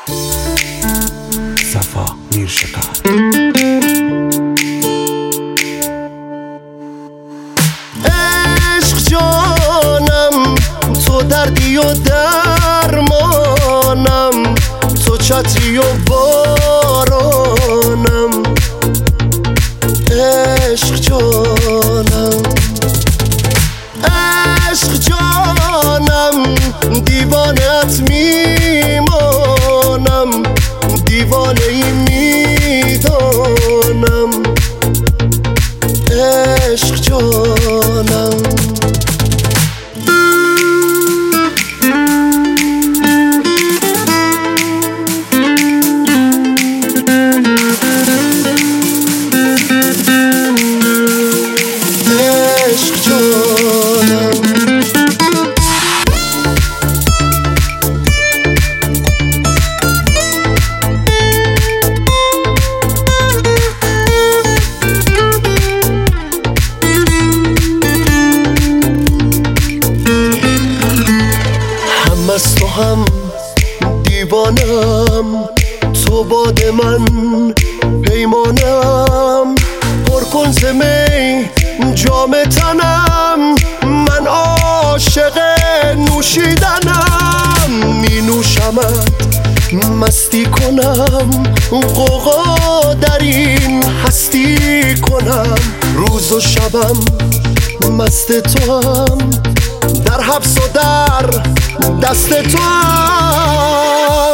صفا میرشکر. عشق جانم تو دردی و درمانم، تو چتری و بارانم. عشق جانم، عشق جانم، دیوانت میمانم، دیوانه ای میدانم. عشق جانم، عشق جانم. هم از تو هم دیوانم، تو باد من پیمانم. پر کن ز می جام تنم، من عاشق نوشیدنم. می نوشمت مستی کنم، غوغا در این هستی کنم. روز و شبم مست تو هم، در حبس و در دست تو هم.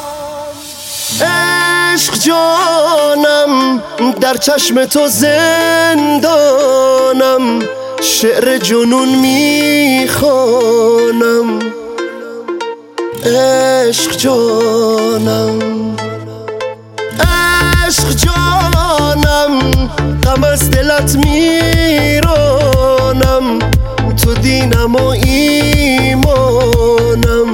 عشق جانم، در چشم تو زندانم، شعر جنون میخوانم. عشق جانم، عشق جانم، غم از دلت میرانم، تو دینم و ایمانم.